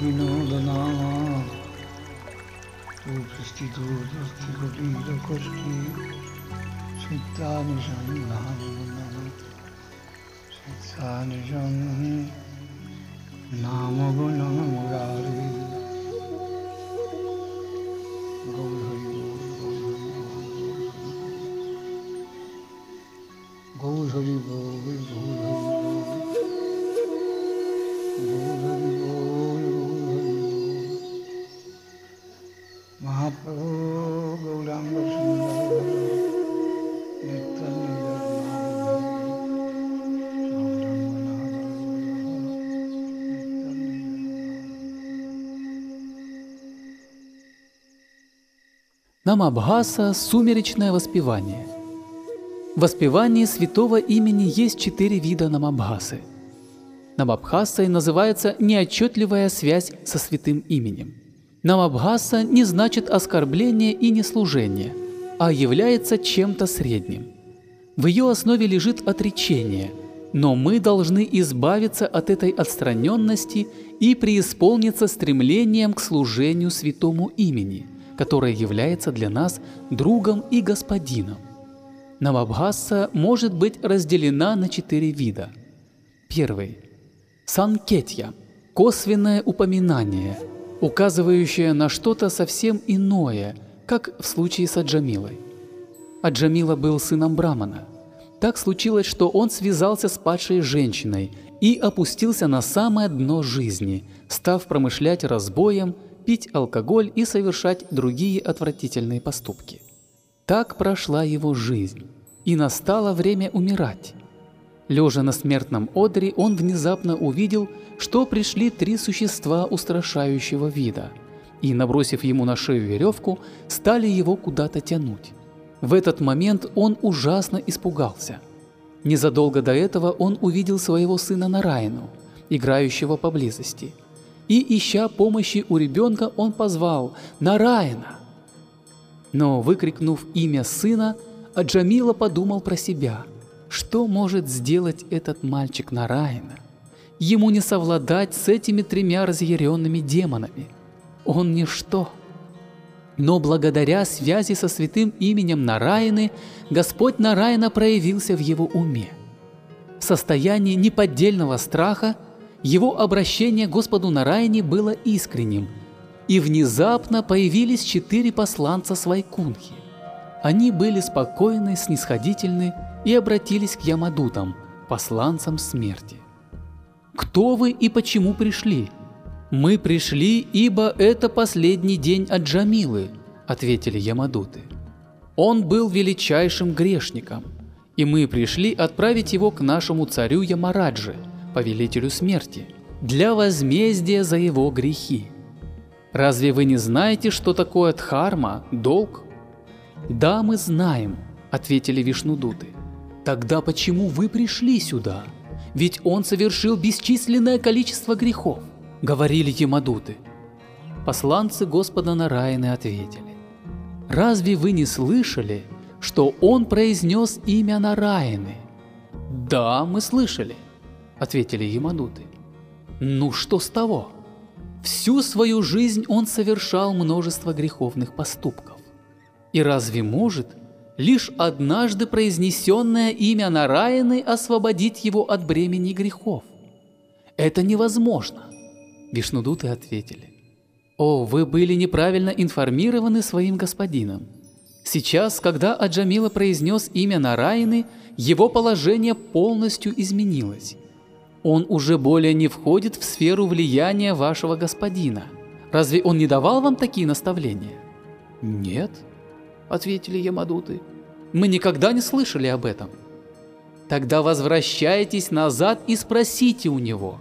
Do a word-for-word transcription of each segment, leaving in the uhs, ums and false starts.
विनोदनामा सुप्रस्थितोदस्तिकुटीरकोष्ठी चित्तानुसन्धानम् चित्तानुसं नामगुणं मुरारी गौर हरि बोल गौर हरि बोल गौर हरि बोल गौर हरि बोल महाप्रभु गौरांग सुंदर Намабхаса – сумеречное воспевание. В воспевании святого имени есть четыре вида намабхасы. Намабхасой называется неотчетливая связь со святым именем. Намабхаса не значит оскорбление и не служение, а является чем-то средним. В ее основе лежит отречение, но мы должны избавиться от этой отстраненности и преисполниться стремлением к служению святому имени, которое является для нас другом и господином. Намабхаса может быть разделена на четыре вида. Первый – санкетья – косвенное упоминание, указывающее на что-то совсем иное, как в случае с Аджамилой. Аджамила был сыном брамана. Так случилось, что он связался с падшей женщиной и опустился на самое дно жизни, став промышлять разбоем, пить алкоголь и совершать другие отвратительные поступки. Так прошла его жизнь, и настало время умирать. Лежа на смертном одре, он внезапно увидел, что пришли три существа устрашающего вида, и, набросив ему на шею веревку, стали его куда-то тянуть. В этот момент он ужасно испугался. Незадолго до этого он увидел своего сына Нараяну, играющего поблизости. И, ища помощи у ребенка, он позвал «Нараяна!». Но, выкрикнув имя сына, Аджамила подумал про себя, что может сделать этот мальчик Нараяна. Ему не совладать с этими тремя разъяренными демонами. Он ничто. Но благодаря связи со святым именем Нараяны, Господь Нараяна проявился в его уме. В состоянии неподдельного страха его обращение к Господу Нараяне было искренним, и внезапно появились четыре посланца с Вайкунхи. Они были спокойны, снисходительны и обратились к Ямадутам, посланцам смерти. «Кто вы и почему пришли?» «Мы пришли, ибо это последний день Аджамилы», — ответили Ямадуты. «Он был величайшим грешником, и мы пришли отправить его к нашему царю Ямараджи, повелителю смерти, для возмездия за его грехи. Разве вы не знаете, что такое дхарма, долг?» «Да, мы знаем», — ответили Вишнудуты. «Тогда почему вы пришли сюда? Ведь он совершил бесчисленное количество грехов», — говорили Ямадуты. Посланцы Господа Нараяны ответили: «Разве вы не слышали, что он произнес имя Нараяны?» «Да, мы слышали», — ответили Ямадуты. «Ну что с того? Всю свою жизнь он совершал множество греховных поступков. И разве может лишь однажды произнесенное имя Нараяны освободить его от бремени грехов? Это невозможно». Вишнудуты ответили: «О, вы были неправильно информированы своим господином. Сейчас, когда Аджамила произнес имя Нараяны, его положение полностью изменилось. Он уже более не входит в сферу влияния вашего господина. Разве он не давал вам такие наставления?» «Нет», — ответили Ямадуты, — «мы никогда не слышали об этом». «Тогда возвращайтесь назад и спросите у него».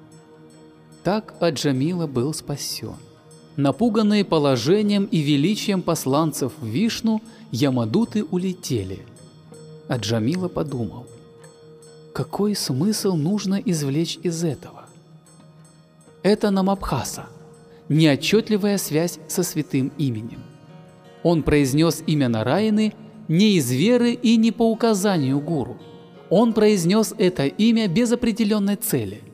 Так Аджамила был спасен. Напуганные положением и величием посланцев Вишну, Ямадуты улетели. Аджамила подумал: какой смысл нужно извлечь из этого? Это намабхаса, неотчетливая связь со святым именем. Он произнес имя Нараяны не из веры и не по указанию гуру. Он произнес это имя без определенной цели,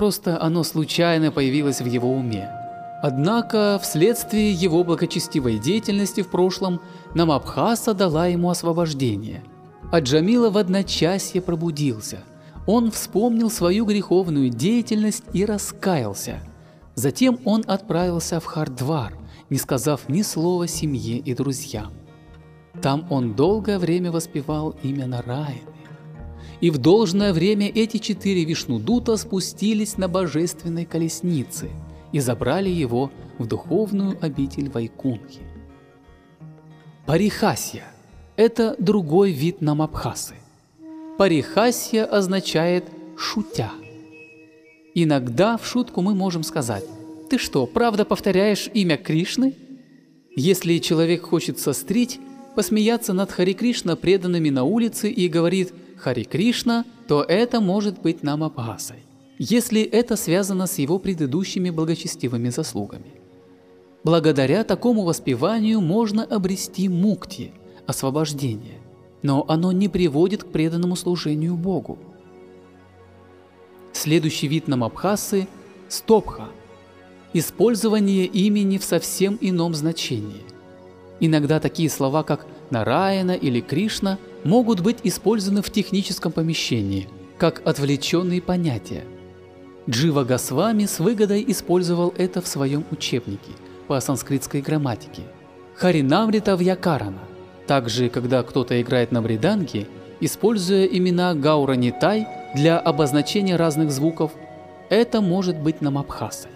просто оно случайно появилось в его уме. Однако, вследствие его благочестивой деятельности в прошлом, Намабхаса дала ему освобождение. А Джамила в одночасье пробудился. Он вспомнил свою греховную деятельность и раскаялся. Затем он отправился в Хардвар, не сказав ни слова семье и друзьям. Там он долгое время воспевал имя Нараяны. И в должное время эти четыре Вишнудута спустились на божественной колеснице и забрали его в духовную обитель Вайкунхи. Парихасья – это другой вид Намабхасы. Парихасья означает «шутя». Иногда в шутку мы можем сказать: «Ты что, правда повторяешь имя Кришны?» Если человек хочет сострить, посмеяться над Хари Кришна преданными на улице и говорит «Хари Кришна», то это может быть Намабхасой, если это связано с его предыдущими благочестивыми заслугами. Благодаря такому воспеванию можно обрести мукти, освобождение, но оно не приводит к преданному служению Богу. Следующий вид Намабхасы – стопха, использование имени в совсем ином значении. Иногда такие слова, как Нараяна или Кришна, могут быть использованы в техническом помещении, как отвлеченные понятия. Джива Госвами с выгодой использовал это в своем учебнике по санскритской грамматике Харинамрита Вьякарана. Также, когда кто-то играет на мриданге, используя имена Гауранитай для обозначения разных звуков, это может быть Намабхасой.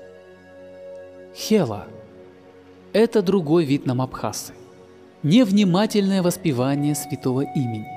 Хела – это другой вид Намабхасы. Невнимательное воспевание святого имени.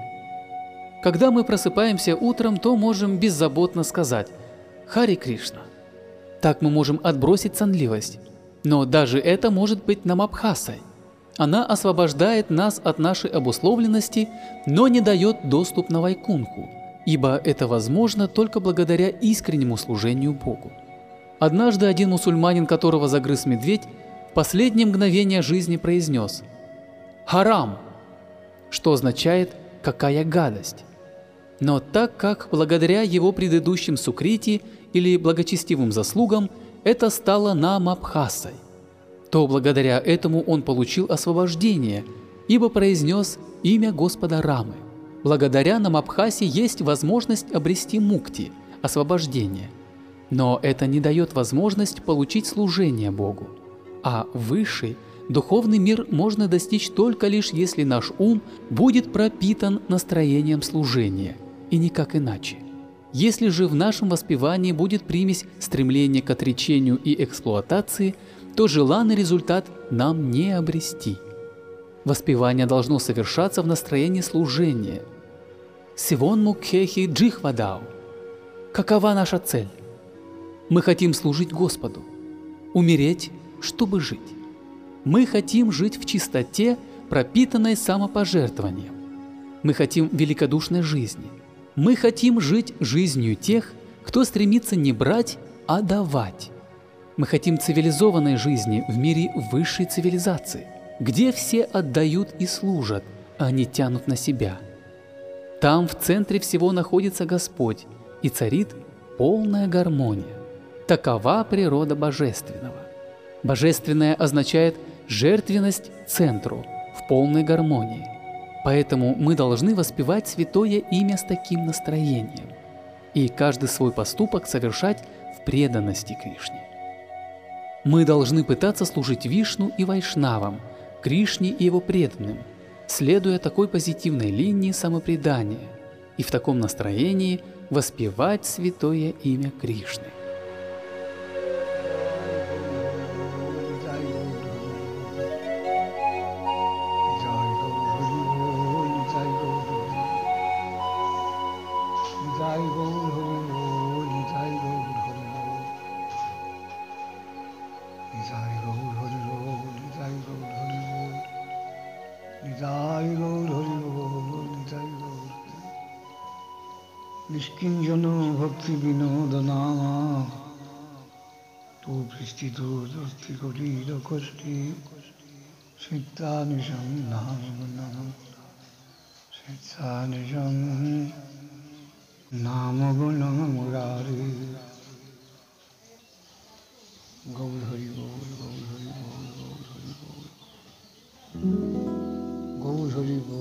Когда мы просыпаемся утром, то можем беззаботно сказать «Хари Кришна». Так мы можем отбросить сонливость. Но даже это может быть Намабхасой. Она освобождает нас от нашей обусловленности, но не дает доступ на Вайкунху, ибо это возможно только благодаря искреннему служению Богу. Однажды один мусульманин, которого загрыз медведь, в последнее мгновение жизни произнес «Харам», что означает «какая гадость». Но так как благодаря его предыдущим сукрити или благочестивым заслугам это стало Намабхасой, то благодаря этому он получил освобождение, ибо произнес имя Господа Рамы. Благодаря Намабхасе есть возможность обрести мукти, освобождение. Но это не дает возможность получить служение Богу. А высший, духовный мир можно достичь только лишь если наш ум будет пропитан настроением служения, и никак иначе. Если же в нашем воспевании будет примесь стремления к отречению и эксплуатации, то желанный результат нам не обрести. Воспевание должно совершаться в настроении служения. Сивон мукхехи джихвадау. Какова наша цель? Мы хотим служить Господу, умереть, чтобы жить. Мы хотим жить в чистоте, пропитанной самопожертвованием. Мы хотим великодушной жизни. Мы хотим жить жизнью тех, кто стремится не брать, а давать. Мы хотим цивилизованной жизни в мире высшей цивилизации, где все отдают и служат, а не тянут на себя. Там в центре всего находится Господь, и царит полная гармония. Такова природа Божественного. Божественное означает жертвенность центру, в полной гармонии. Поэтому мы должны воспевать святое имя с таким настроением и каждый свой поступок совершать в преданности Кришне. Мы должны пытаться служить Вишну и Вайшнавам, Кришне и его преданным, следуя такой позитивной линии самопредания и в таком настроении воспевать святое имя Кришны. Nishkinjano bhakti vinodana tu pristitu durti gorida kosti Sittanisham namanam Sittanisham namagunam murari Gaur Hari Bol, Gaur Hari Bol, Gaur Hari Bol. Gaur Hari Bol.